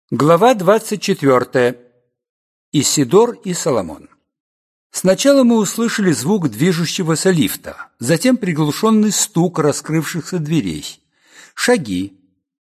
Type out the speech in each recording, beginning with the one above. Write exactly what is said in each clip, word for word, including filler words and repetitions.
Глава двадцать четвёртая. Исидор и Соломон. Сначала мы услышали звук движущегося лифта, затем приглушенный стук раскрывшихся дверей, шаги.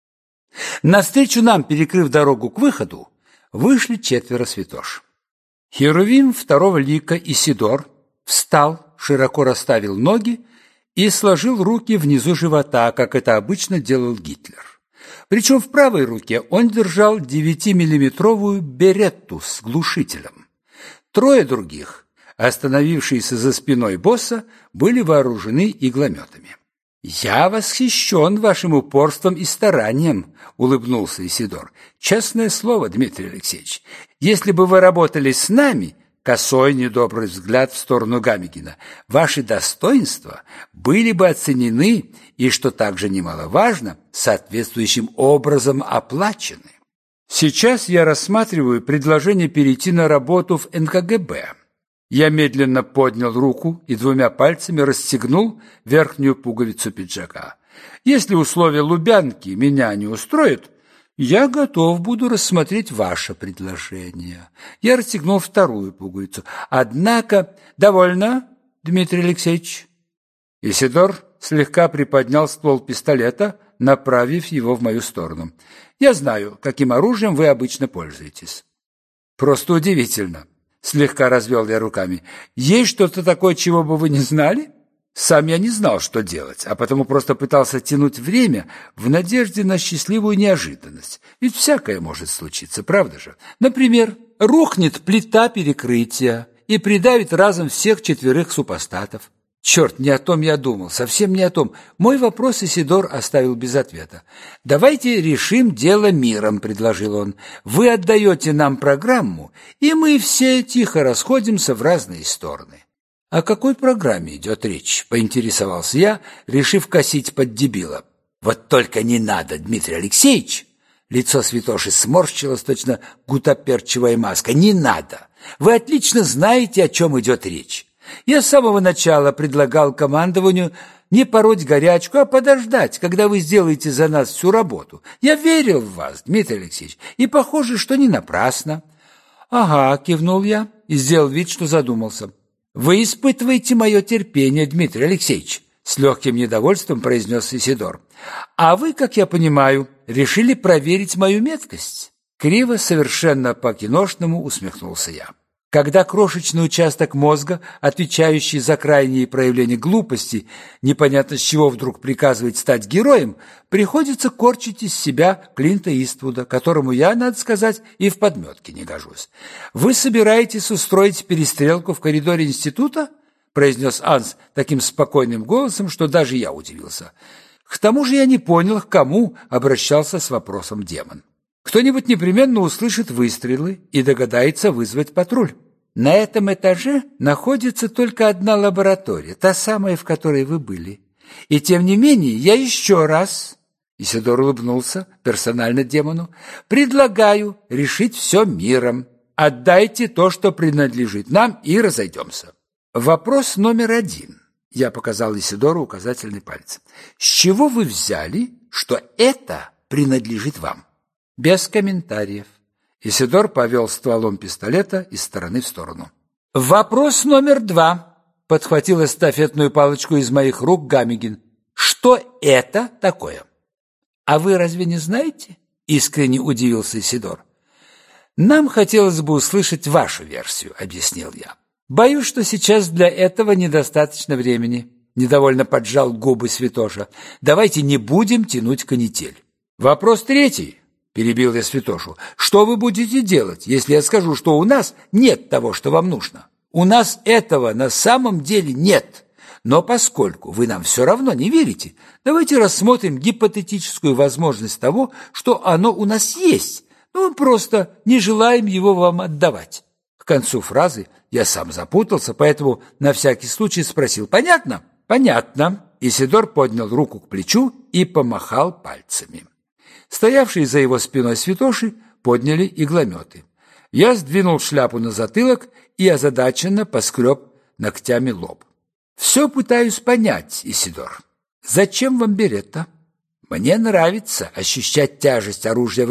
Навстречу нам, перекрыв дорогу к выходу, вышли четверо святош. Херувим второго лика Исидор встал, широко расставил ноги и сложил руки внизу живота, как это обычно делал Гитлер. Причем в правой руке он держал девятимиллиметровую беретту с глушителем. Трое других, остановившиеся за спиной босса, были вооружены иглометами. «Я восхищен вашим упорством и старанием», — улыбнулся Исидор. «Честное слово, Дмитрий Алексеевич, если бы вы работали с нами...» Косой недобрый взгляд в сторону Гамегина. «Ваши достоинства были бы оценены и, что также немаловажно, соответствующим образом оплачены. Сейчас я рассматриваю предложение перейти на работу в эн ка гэ бэ». Я медленно поднял руку и двумя пальцами расстегнул верхнюю пуговицу пиджака. «Если условия Лубянки меня не устроят, я готов буду рассмотреть ваше предложение». Я расстегнул вторую пуговицу. «Однако...» «Довольно, Дмитрий Алексеевич». Исидор слегка приподнял ствол пистолета, направив его в мою сторону. «Я знаю, каким оружием вы обычно пользуетесь». «Просто удивительно», — слегка развел я руками. «Есть что-то такое, чего бы вы не знали?» Сам я не знал, что делать, а потому просто пытался тянуть время в надежде на счастливую неожиданность. Ведь всякое может случиться, правда же? Например, рухнет плита перекрытия и придавит разом всех четверых супостатов. Черт, не о том я думал, совсем не о том. Мой вопрос Исидор оставил без ответа. «Давайте решим дело миром», — предложил он. «Вы отдаете нам программу, и мы все тихо расходимся в разные стороны». «О какой программе идет речь?» — поинтересовался я, решив косить под дебила. «Вот только не надо, Дмитрий Алексеевич!» Лицо святоши сморщилось, точно гутоперчивая маска. «Не надо! Вы отлично знаете, о чем идет речь. Я с самого начала предлагал командованию не пороть горячку, а подождать, когда вы сделаете за нас всю работу. Я верил в вас, Дмитрий Алексеевич, и похоже, что не напрасно». «Ага», — кивнул я и сделал вид, что задумался. «Вы испытываете мое терпение, Дмитрий Алексеевич», — с легким недовольством произнес Исидор. «А вы, как я понимаю, решили проверить мою меткость?» Криво, совершенно по-киношному усмехнулся я. Когда крошечный участок мозга, отвечающий за крайние проявления глупости, непонятно с чего вдруг приказывает стать героем, приходится корчить из себя Клинта Иствуда, которому я, надо сказать, и в подметке не гожусь. «Вы собираетесь устроить перестрелку в коридоре института?» — произнес Анс таким спокойным голосом, что даже я удивился. К тому же я не понял, к кому обращался с вопросом демон. Кто-нибудь непременно услышит выстрелы и догадается вызвать патруль. На этом этаже находится только одна лаборатория, та самая, в которой вы были. И тем не менее, я еще раз, Исидор улыбнулся персонально демону, предлагаю решить все миром. Отдайте то, что принадлежит нам, и разойдемся. Вопрос номер один. Я показал Исидору указательный палец. С чего вы взяли, что это принадлежит вам? Без комментариев. Исидор повел стволом пистолета из стороны в сторону. «Вопрос номер два», — подхватил эстафетную палочку из моих рук Гамегин. «Что это такое?» «А вы разве не знаете?» — искренне удивился Исидор. «Нам хотелось бы услышать вашу версию», — объяснил я. «Боюсь, что сейчас для этого недостаточно времени», — недовольно поджал губы святоша. «Давайте не будем тянуть канитель». «Вопрос третий», — перебил я святошу. «Что вы будете делать, если я скажу, что у нас нет того, что вам нужно? У нас этого на самом деле нет. Но поскольку вы нам все равно не верите, давайте рассмотрим гипотетическую возможность того, что оно у нас есть, но мы просто не желаем его вам отдавать». К концу фразы я сам запутался, поэтому на всякий случай спросил: «Понятно?» «Понятно». Исидор поднял руку к плечу и помахал пальцами. Стоявшие за его спиной святоши подняли иглометы. Я сдвинул шляпу на затылок и озадаченно поскреб ногтями лоб. «Все пытаюсь понять, Исидор. Зачем вам беретта?» «Мне нравится ощущать тяжесть оружия в руке»,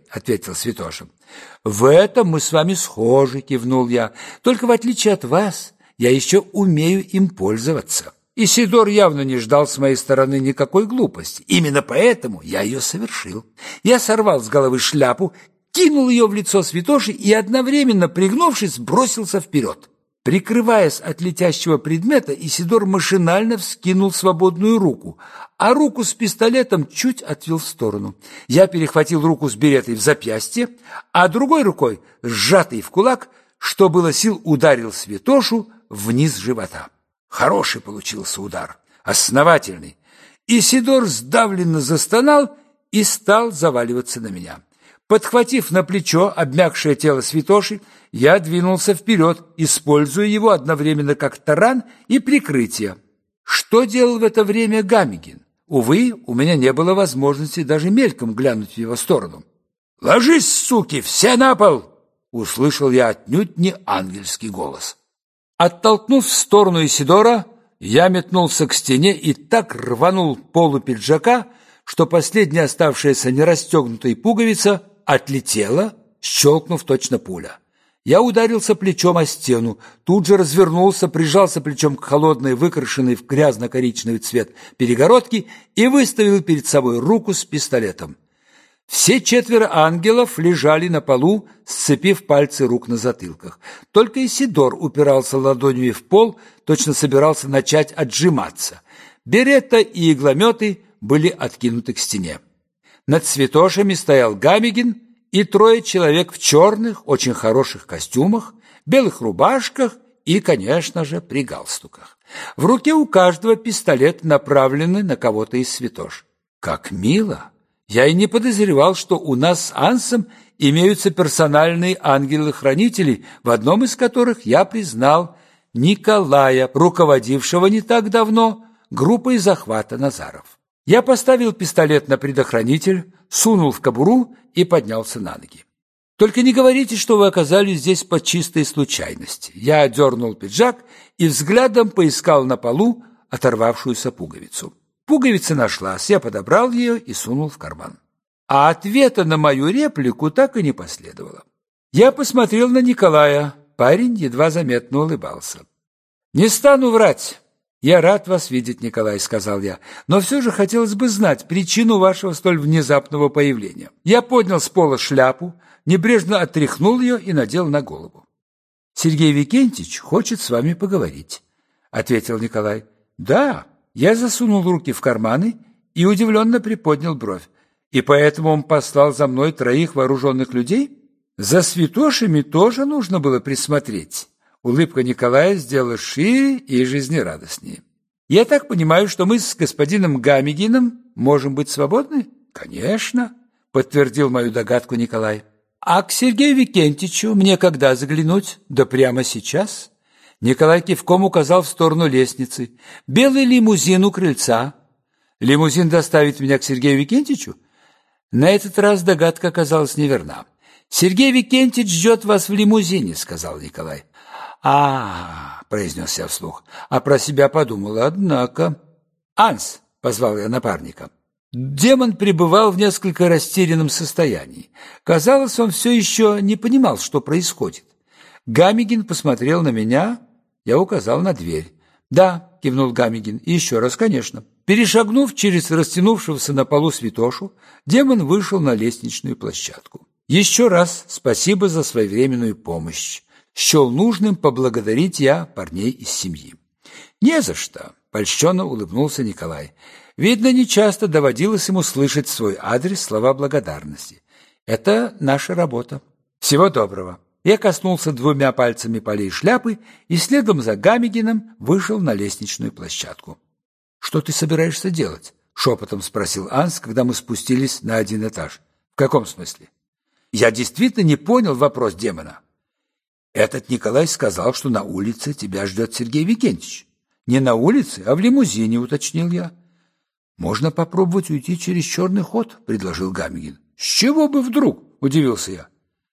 — ответил Святоша. «В этом мы с вами схожи», — кивнул я. «Только в отличие от вас, я еще умею им пользоваться». Исидор явно не ждал с моей стороны никакой глупости. Именно поэтому я ее совершил. Я сорвал с головы шляпу, кинул ее в лицо Святоши и, одновременно пригнувшись, бросился вперед. Прикрываясь от летящего предмета, Исидор машинально вскинул свободную руку, а руку с пистолетом чуть отвел в сторону. Я перехватил руку с беретой в запястье, а другой рукой, сжатой в кулак, что было сил, ударил Святошу вниз живота. Хороший получился удар, основательный. Исидор сдавленно застонал и стал заваливаться на меня. Подхватив на плечо обмякшее тело Святоши, я двинулся вперед, используя его одновременно как таран и прикрытие. Что делал в это время Гамигин? Увы, у меня не было возможности даже мельком глянуть в его сторону. «Ложись, суки, все на пол!» — услышал я отнюдь не ангельский голос. Оттолкнув в сторону Исидора, я метнулся к стене и так рванул полу пиджака, что последняя оставшаяся нерастегнутой пуговица отлетела, щелкнув точно пуля. Я ударился плечом о стену, тут же развернулся, прижался плечом к холодной, выкрашенной в грязно-коричневый цвет перегородке и выставил перед собой руку с пистолетом. Все четверо ангелов лежали на полу, сцепив пальцы рук на затылках. Только Исидор упирался ладонями в пол, точно собирался начать отжиматься. Беретта и иглометы были откинуты к стене. Над Святошами стоял Гамигин и трое человек в черных, очень хороших костюмах, белых рубашках и, конечно же, при галстуках. В руке у каждого пистолет, направленный на кого-то из Святош. Как мило! Я и не подозревал, что у нас с Ансом имеются персональные ангелы-хранители, в одном из которых я признал Николая, руководившего не так давно группой захвата Назаров. Я поставил пистолет на предохранитель, сунул в кобуру и поднялся на ноги. «Только не говорите, что вы оказались здесь по чистой случайности». Я одернул пиджак и взглядом поискал на полу оторвавшуюся пуговицу. Пуговица нашлась, я подобрал ее и сунул в карман. А ответа на мою реплику так и не последовало. Я посмотрел на Николая, парень едва заметно улыбался. «Не стану врать. Я рад вас видеть, Николай», — сказал я, «но все же хотелось бы знать причину вашего столь внезапного появления». Я поднял с пола шляпу, небрежно отряхнул ее и надел на голову. «Сергей Викентьевич хочет с вами поговорить», — ответил Николай. «Да». Я засунул руки в карманы и удивленно приподнял бровь. «И поэтому он послал за мной троих вооруженных людей? За Святошами тоже нужно было присмотреть». Улыбка Николая сделала шире и жизнерадостнее. «Я так понимаю, что мы с господином Гамигиным можем быть свободны?» «Конечно», — подтвердил мою догадку Николай. «А к Сергею Викентьевичу мне когда заглянуть? Да прямо сейчас». Николай кивком указал в сторону лестницы. «Белый лимузин у крыльца». «Лимузин доставит меня к Сергею Викентьевичу?» На этот раз догадка оказалась неверна. «Сергей Викентьевич ждет вас в лимузине», — сказал Николай. а, -а, -а произнес я вслух, а про себя подумал, однако. «Анс», — позвал я напарника. Демон пребывал в несколько растерянном состоянии. Казалось, он все еще не понимал, что происходит. Гамигин посмотрел на меня, я указал на дверь. «Да», — кивнул Гамигин, — «и еще раз, конечно». Перешагнув через растянувшегося на полу Святошу, демон вышел на лестничную площадку. «Еще раз спасибо за своевременную помощь. Счел нужным поблагодарить я парней из семьи». «Не за что», — польщенно улыбнулся Николай. Видно, нечасто доводилось ему слышать свой адрес слова благодарности. «Это наша работа. Всего доброго». Я коснулся двумя пальцами полей шляпы и следом за Гамигиным вышел на лестничную площадку. «Что ты собираешься делать?» — шепотом спросил Анс, когда мы спустились на один этаж. «В каком смысле?» Я действительно не понял вопрос демона. «Этот Николай сказал, что на улице тебя ждет Сергей Викентьевич». «Не на улице, а в лимузине», — уточнил я. «Можно попробовать уйти через черный ход», — предложил Гамигин. «С чего бы вдруг?» — удивился я.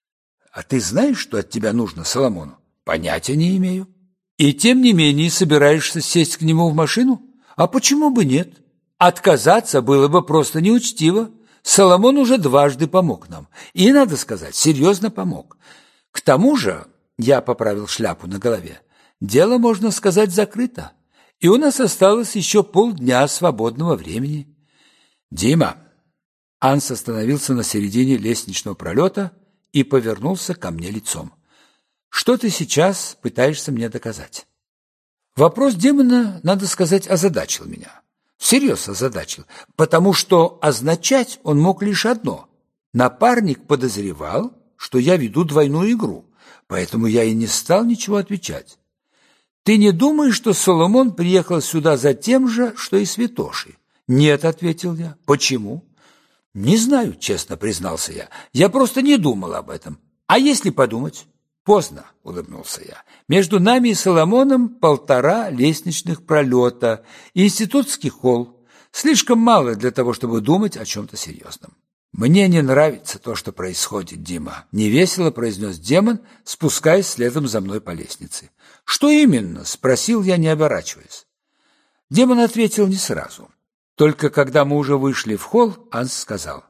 «А ты знаешь, что от тебя нужно Соломону?» «Понятия не имею». «И тем не менее собираешься сесть к нему в машину? А почему бы нет? Отказаться было бы просто неучтиво. Соломон уже дважды помог нам. И, надо сказать, серьезно помог. К тому же, я поправил шляпу на голове, дело, можно сказать, закрыто. И у нас осталось еще полдня свободного времени. Дима. Анс остановился на середине лестничного пролета и повернулся ко мне лицом. Что ты сейчас пытаешься мне доказать? Вопрос демона, надо сказать, озадачил меня. Всерьез озадачил, потому что означать он мог лишь одно. Напарник подозревал, что я веду двойную игру, поэтому я и не стал ничего отвечать. Ты не думаешь, что Соломон приехал сюда за тем же, что и Святоши? Нет, ответил я. Почему? Не знаю, честно признался я. Я просто не думал об этом. А если подумать? Поздно, улыбнулся я. Между нами и Соломоном полтора лестничных пролета, институтский холл. Слишком мало для того, чтобы думать о чем-то серьезном. Мне не нравится то, что происходит, Дима, невесело произнес демон, спускаясь следом за мной по лестнице. Что именно? Спросил я, не оборачиваясь. Демон ответил не сразу. Только когда мы уже вышли в холл, Анс сказал: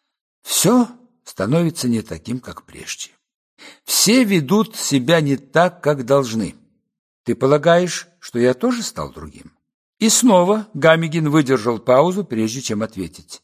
«Все становится не таким, как прежде. Все ведут себя не так, как должны. Ты полагаешь, что я тоже стал другим?» И снова Гамигин выдержал паузу, прежде чем ответить.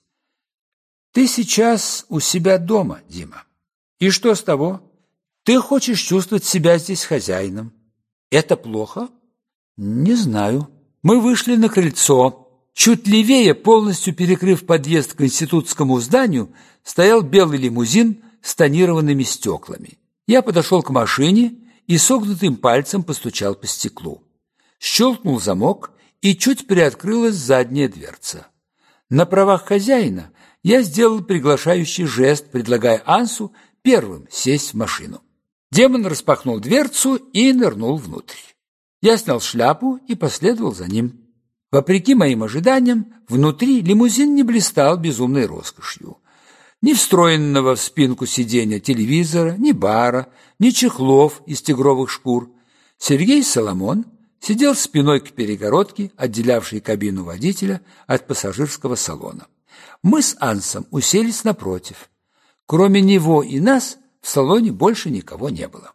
«Ты сейчас у себя дома, Дима. И что с того? Ты хочешь чувствовать себя здесь хозяином. Это плохо?» «Не знаю». Мы вышли на крыльцо. Чуть левее, полностью перекрыв подъезд к институтскому зданию, стоял белый лимузин с тонированными стеклами. Я подошел к машине и согнутым пальцем постучал по стеклу. Щелкнул замок, и чуть приоткрылась задняя дверца. На правах хозяина я сделал приглашающий жест, предлагая Ансу первым сесть в машину. Демон распахнул дверцу и нырнул внутрь. Я снял шляпу и последовал за ним. Вопреки моим ожиданиям, внутри лимузин не блистал безумной роскошью. Ни встроенного в спинку сиденья телевизора, ни бара, ни чехлов из тигровых шкур. Сергей Соломон сидел спиной к перегородке, отделявшей кабину водителя от пассажирского салона. Мы с Ансом уселись напротив. Кроме него и нас в салоне больше никого не было.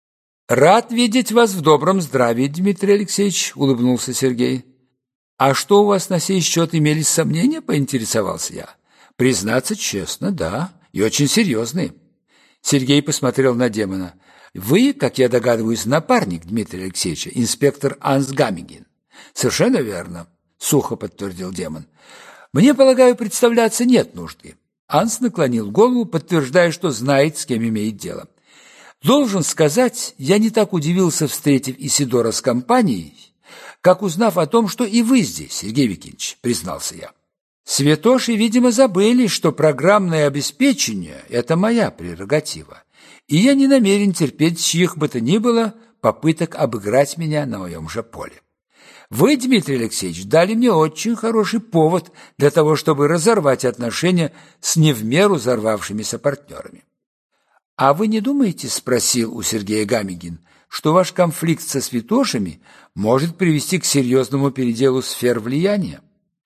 «Рад видеть вас в добром здравии, Дмитрий Алексеевич», — улыбнулся Сергей. «А что у вас на сей счет имелись сомнения?» — поинтересовался я. «Признаться честно, да, и очень серьезные». Сергей посмотрел на демона. «Вы, как я догадываюсь, напарник Дмитрия Алексеевича, инспектор Анс Гамигин». «Совершенно верно», — сухо подтвердил демон. «Мне, полагаю, представляться нет нужды». Анс наклонил голову, подтверждая, что знает, с кем имеет дело. «Должен сказать, я не так удивился, встретив Исидора с компанией, как узнав о том, что и вы здесь, Сергей Викентьевич», — признался я. «Святоши, видимо, забыли, что программное обеспечение — это моя прерогатива, и я не намерен терпеть чьих бы то ни было попыток обыграть меня на моем же поле. Вы, Дмитрий Алексеевич, дали мне очень хороший повод для того, чтобы разорвать отношения с не в меру взорвавшимися партнерами». «А вы не думаете, — спросил у Сергея Гамигин, — что ваш конфликт со святошами может привести к серьезному переделу сфер влияния?»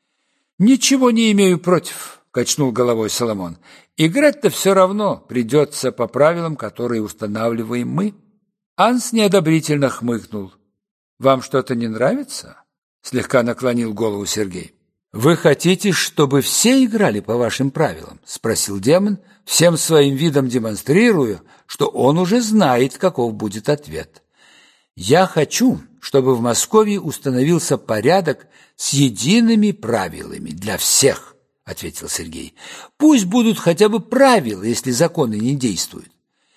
«Ничего не имею против», — качнул головой Соломон. «Играть-то все равно придется по правилам, которые устанавливаем мы». Анс неодобрительно хмыкнул. «Вам что-то не нравится?» — слегка наклонил голову Сергей. «Вы хотите, чтобы все играли по вашим правилам?» — спросил демон, всем своим видом демонстрируя, что он уже знает, каков будет ответ. «Я хочу, чтобы в Москве установился порядок с едиными правилами для всех», — ответил Сергей. «Пусть будут хотя бы правила, если законы не действуют.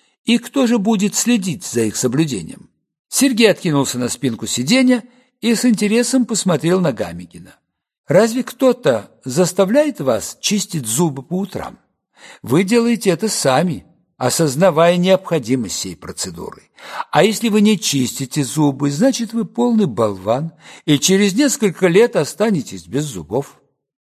И кто же будет следить за их соблюдением?» Сергей откинулся на спинку сиденья и с интересом посмотрел на Гамигина. «Разве кто-то заставляет вас чистить зубы по утрам? Вы делаете это сами, осознавая необходимость сей процедуры. А если вы не чистите зубы, значит, вы полный болван, и через несколько лет останетесь без зубов».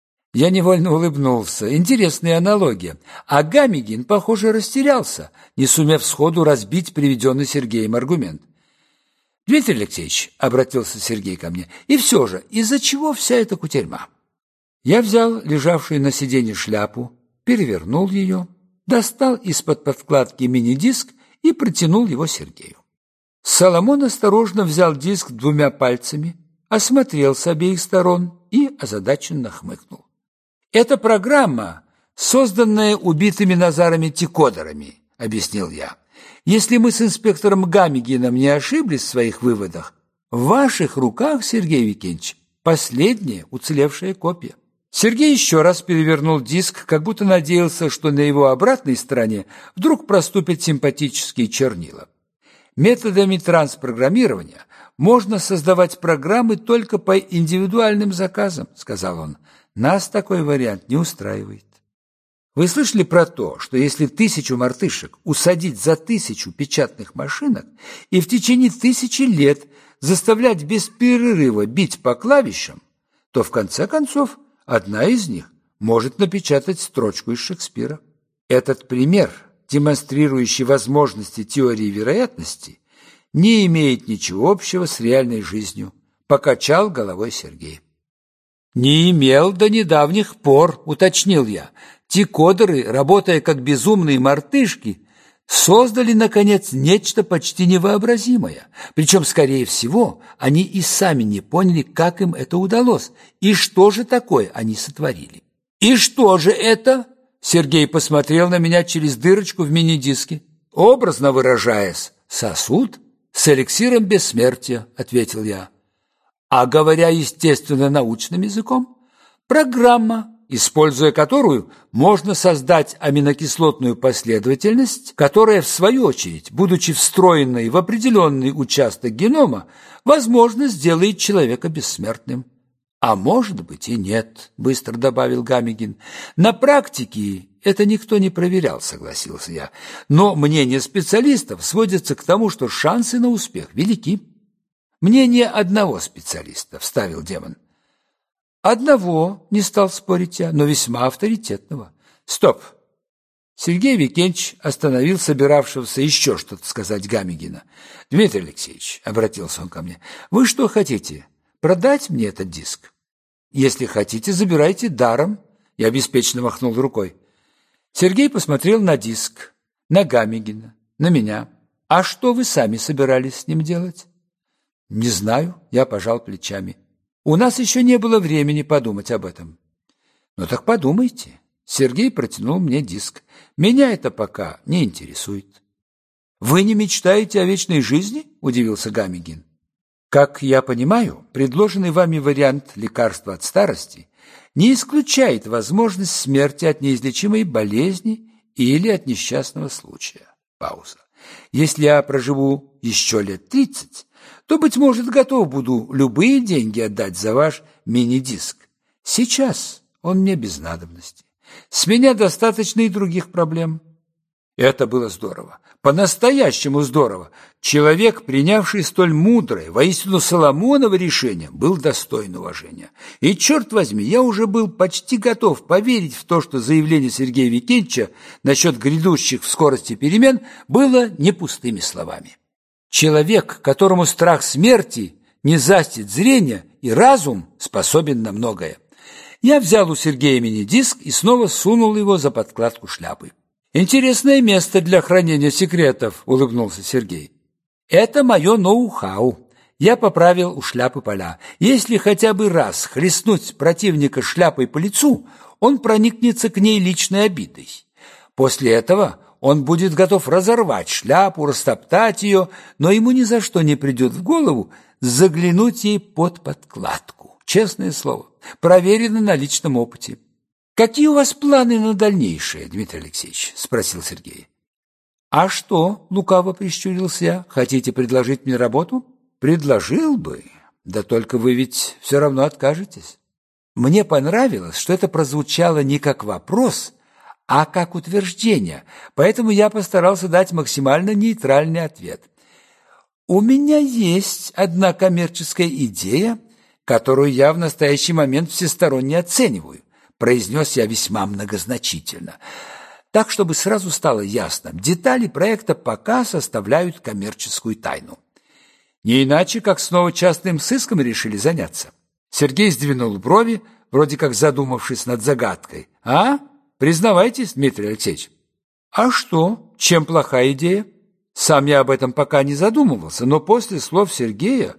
Я невольно улыбнулся. Интересная аналогия. А Гамигин, похоже, растерялся, не сумев сходу разбить приведенный Сергеем аргумент. «Дмитрий Алексеевич», — обратился Сергей ко мне, — «и все же, из-за чего вся эта кутерьма?» Я взял лежавшую на сиденье шляпу, перевернул ее, достал из-под подкладки мини-диск и протянул его Сергею. Соломон осторожно взял диск двумя пальцами, осмотрел с обеих сторон и озадаченно хмыкнул. «Это программа, созданная убитыми Назарами-декодерами», — объяснил я. «Если мы с инспектором Гаммигеном не ошиблись в своих выводах, в ваших руках, Сергей Викентьевич, последняя уцелевшая копия». Сергей еще раз перевернул диск, как будто надеялся, что на его обратной стороне вдруг проступят симпатические чернила. Методами транспрограммирования можно создавать программы только по индивидуальным заказам, сказал он. Нас такой вариант не устраивает. Вы слышали про то, что если тысячу мартышек усадить за тысячу печатных машинок и в течение тысячи лет заставлять без перерыва бить по клавишам, то в конце концов одна из них может напечатать строчку из Шекспира. Этот пример, демонстрирующий возможности теории вероятности, не имеет ничего общего с реальной жизнью, покачал головой Сергей. Не имел до недавних пор, уточнил я. Декодеры, работая как безумные мартышки, создали, наконец, нечто почти невообразимое. Причем, скорее всего, они и сами не поняли, как им это удалось, и что же такое они сотворили. «И что же это?» Сергей посмотрел на меня через дырочку в мини-диске. «Образно выражаясь, сосуд с эликсиром бессмертия», — ответил я. «А говоря естественно-научным языком, программа, используя которую можно создать аминокислотную последовательность, которая, в свою очередь, будучи встроенной в определенный участок генома, возможно, сделает человека бессмертным». «А может быть и нет», — быстро добавил Гаммиген. «На практике это никто не проверял», — согласился я. «Но мнение специалистов сводится к тому, что шансы на успех велики». «Мнение одного специалиста», — вставил демон. «Одного», — не стал спорить я, — «но весьма авторитетного». «Стоп!» Сергей Викентьевич остановил собиравшегося еще что-то сказать Гаммигена. «Дмитрий Алексеевич», — обратился он ко мне, — «вы что хотите, продать мне этот диск? Если хотите, забирайте даром». Я беспечно махнул рукой. Сергей посмотрел на диск, на Гаммигена, на меня. «А что вы сами собирались с ним делать?» «Не знаю», — я пожал плечами. «У нас еще не было времени подумать об этом». «Ну так подумайте». Сергей протянул мне диск. «Меня это пока не интересует». «Вы не мечтаете о вечной жизни?» — удивился Гаммиген. «Как я понимаю, предложенный вами вариант лекарства от старости не исключает возможность смерти от неизлечимой болезни или от несчастного случая». Пауза. «Если я проживу еще лет тридцать, то, быть может, готов буду любые деньги отдать за ваш мини-диск. Сейчас он мне без надобности. С меня достаточно и других проблем». Это было здорово, по-настоящему здорово. Человек, принявший столь мудрое, воистину Соломоново решение, был достоин уважения. И, черт возьми, я уже был почти готов поверить в то, что заявление Сергея Викентьевича насчет грядущих в скорости перемен было не пустыми словами. Человек, которому страх смерти не застит зрение, и разум способен на многое. Я взял у Сергея мини-диск и снова сунул его за подкладку шляпы. «Интересное место для хранения секретов», — улыбнулся Сергей. «Это мое ноу-хау. Я поправил у шляпы поля. Если хотя бы раз хлестнуть противника шляпой по лицу, он проникнется к ней личной обидой. После этого он будет готов разорвать шляпу, растоптать ее, но ему ни за что не придет в голову заглянуть ей под подкладку. Честное слово, проверено на личном опыте». «Какие у вас планы на дальнейшее, Дмитрий Алексеевич?» – спросил Сергей. «А что?» – лукаво прищурился я. «Хотите предложить мне работу?» «Предложил бы, да только вы ведь все равно откажетесь». Мне понравилось, что это прозвучало не как вопрос, а как утверждение, поэтому я постарался дать максимально нейтральный ответ. «У меня есть одна коммерческая идея, которую я в настоящий момент всесторонне оцениваю», произнес я весьма многозначительно. Так, чтобы сразу стало ясно, детали проекта пока составляют коммерческую тайну. Не иначе, как снова частным сыском решили заняться. Сергей сдвинул брови, вроде как задумавшись над загадкой. «А? Признавайтесь, Дмитрий Алексеевич. А что? Чем плохая идея? Сам я об этом пока не задумывался, но после слов Сергея...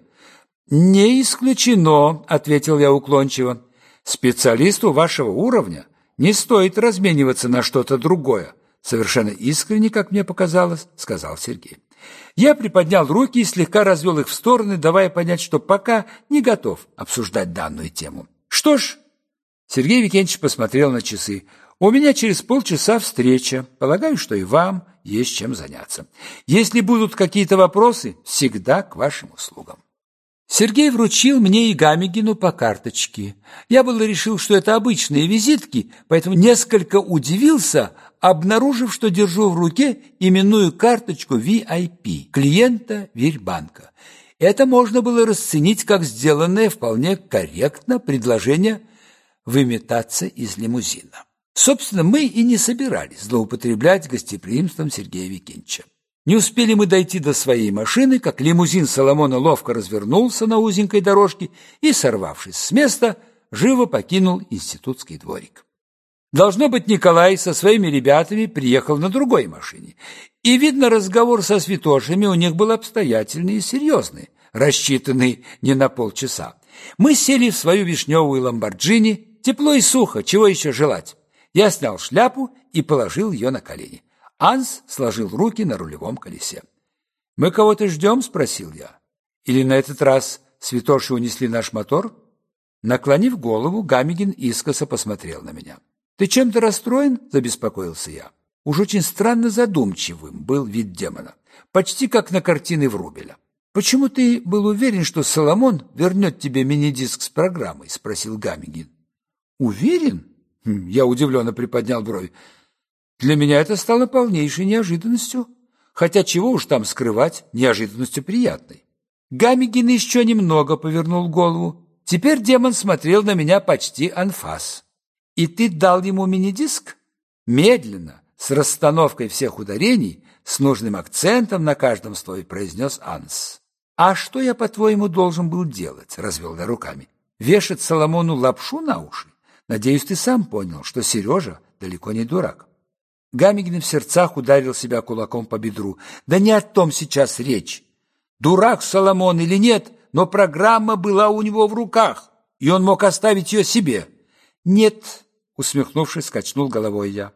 «Не исключено», — ответил я уклончиво. «Специалисту вашего уровня не стоит размениваться на что-то другое», совершенно искренне, как мне показалось, сказал Сергей. Я приподнял руки и слегка развел их в стороны, давая понять, что пока не готов обсуждать данную тему. «Что ж», — Сергей Викентьевич посмотрел на часы, «у меня через полчаса встреча. Полагаю, что и вам есть чем заняться. Если будут какие-то вопросы, всегда к вашим услугам». Сергей вручил мне и Гамегину по карточке. Я было решил, что это обычные визитки, поэтому несколько удивился, обнаружив, что держу в руке именную карточку ви ай пи, клиента Вирбанка. Это можно было расценить как сделанное вполне корректно предложение выметаться из лимузина. Собственно, мы и не собирались злоупотреблять гостеприимством Сергея Викентьевича. Не успели мы дойти до своей машины, как лимузин Соломона ловко развернулся на узенькой дорожке и, сорвавшись с места, живо покинул институтский дворик. Должно быть, Николай со своими ребятами приехал на другой машине. И, видно, разговор со святошами у них был обстоятельный и серьезный, рассчитанный не на полчаса. Мы сели в свою вишневую ламборджини, тепло и сухо, чего еще желать. Я снял шляпу и положил ее на колени. Анс сложил руки на рулевом колесе. «Мы кого-то ждем?» – спросил я. «Или на этот раз святоши унесли наш мотор?» Наклонив голову, Гамегин искоса посмотрел на меня. «Ты чем-то расстроен?» – забеспокоился я. Уж очень странно задумчивым был вид демона, почти как на картине Врубеля. «Почему ты был уверен, что Соломон вернет тебе мини-диск с программой?» – спросил Гамегин. «Уверен?» – я удивленно приподнял бровь. Для меня это стало полнейшей неожиданностью, хотя чего уж там скрывать, неожиданностью приятной. Гамегин еще немного повернул голову. Теперь демон смотрел на меня почти анфас. «И ты дал ему мини-диск?» Медленно, с расстановкой всех ударений, с нужным акцентом на каждом слове произнес Анс. «А что я, по-твоему, должен был делать?» — развел я руками. «Вешать Соломону лапшу на уши? Надеюсь, ты сам понял, что Сережа далеко не дурак». Гамегин в сердцах ударил себя кулаком по бедру. «Да не о том сейчас речь. Дурак Соломон или нет, но программа была у него в руках, и он мог оставить ее себе». «Нет», — усмехнувшись, качнул головой я.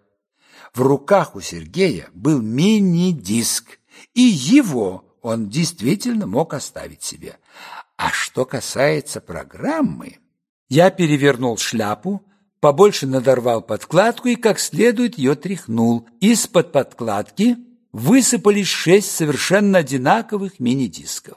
В руках у Сергея был мини-диск, и его он действительно мог оставить себе. А что касается программы... Я перевернул шляпу, побольше надорвал подкладку и как следует ее тряхнул. Из-под подкладки высыпались шесть совершенно одинаковых мини-дисков.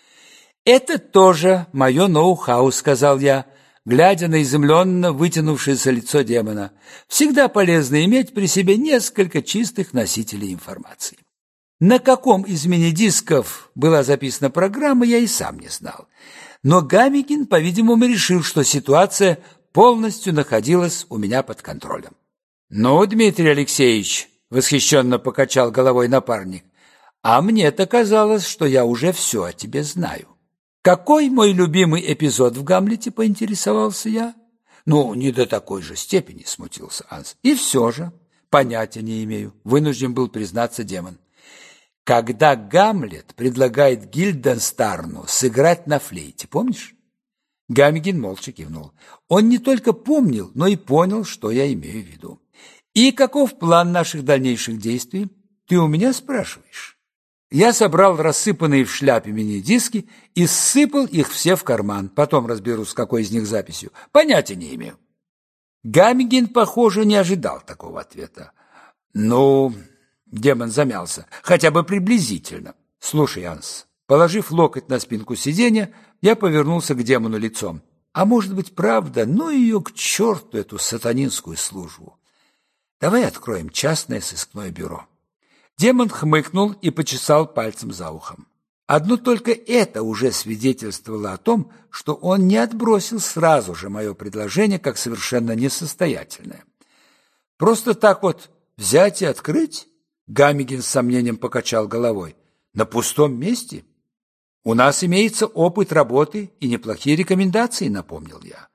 «Это тоже мое ноу-хау», — сказал я, глядя на изумленно вытянувшееся лицо демона. «Всегда полезно иметь при себе несколько чистых носителей информации». На каком из мини-дисков была записана программа, я и сам не знал. Но Гамегин, по-видимому, решил, что ситуация полностью находилась у меня под контролем. «Ну, Дмитрий Алексеевич», — восхищенно покачал головой напарник, «а мне-то казалось, что я уже все о тебе знаю». «Какой мой любимый эпизод в «Гамлете»?» — поинтересовался я. «Ну, не до такой же степени», — смутился Анс. «И все же, понятия не имею», — вынужден был признаться демон. «Когда Гамлет предлагает Гильденстерну сыграть на флейте, помнишь?» Гамегин молча кивнул. Он не только помнил, но и понял, что я имею в виду. «И каков план наших дальнейших действий? Ты у меня спрашиваешь?» Я собрал рассыпанные в шляпе мини-диски и ссыпал их все в карман. Потом разберусь, с какой из них записью. Понятия не имею. Гамегин, похоже, не ожидал такого ответа. «Ну...» — демон замялся. «Хотя бы приблизительно. Слушай, Анс». Положив локоть на спинку сиденья, я повернулся к демону лицом. «А может быть, правда, ну ее к черту, эту сатанинскую службу. Давай откроем частное сыскное бюро». Демон хмыкнул и почесал пальцем за ухом. Одно только это уже свидетельствовало о том, что он не отбросил сразу же мое предложение как совершенно несостоятельное. «Просто так вот взять и открыть?» Гамегин с сомнением покачал головой. «На пустом месте?» «У нас имеется опыт работы и неплохие рекомендации», — напомнил я.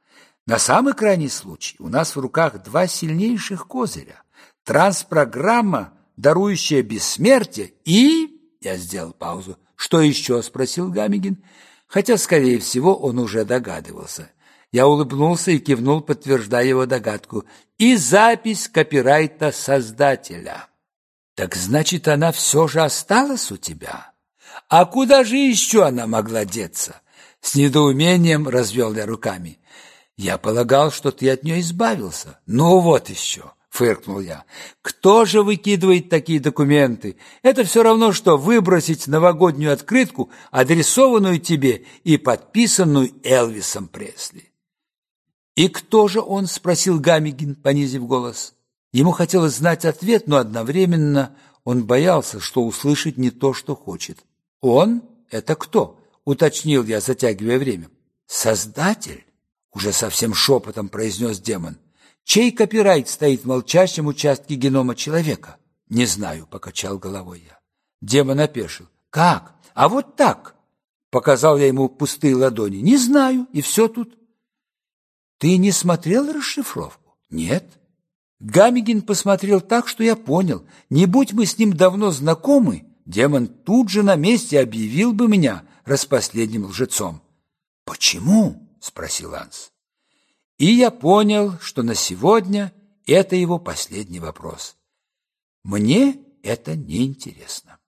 На самый крайний случай у нас в руках два сильнейших козыря. Транспрограмма, дарующая бессмертие, и... Я сделал паузу. «Что еще?» – спросил Гамигин, хотя, скорее всего, он уже догадывался. Я улыбнулся и кивнул, подтверждая его догадку. «И запись копирайта создателя». «Так значит, она все же осталась у тебя? А куда же еще она могла деться?» С недоумением развел я руками. «Я полагал, что ты от нее избавился». «Ну вот еще», — фыркнул я. «Кто же выкидывает такие документы? Это все равно, что выбросить новогоднюю открытку, адресованную тебе и подписанную Элвисом Пресли». «И кто же он?» — спросил Гамигин, понизив голос. Ему хотелось знать ответ, но одновременно он боялся, что услышит не то, что хочет. «Он? Это кто?» — уточнил я, затягивая время. «Создатель?» — уже совсем шепотом произнес демон. «Чей копирайт стоит в молчащем участке генома человека?» «Не знаю», — покачал головой я. Демон опешил. «Как? А вот так!» — показал я ему пустые ладони. «Не знаю, и все тут». «Ты не смотрел расшифровку?» «Нет». Гамигин посмотрел так, что я понял. Не будь мы с ним давно знакомы, демон тут же на месте объявил бы меня распоследним лжецом. «Почему?» — спросил Анс. И я понял, что на сегодня это его последний вопрос. Мне это неинтересно.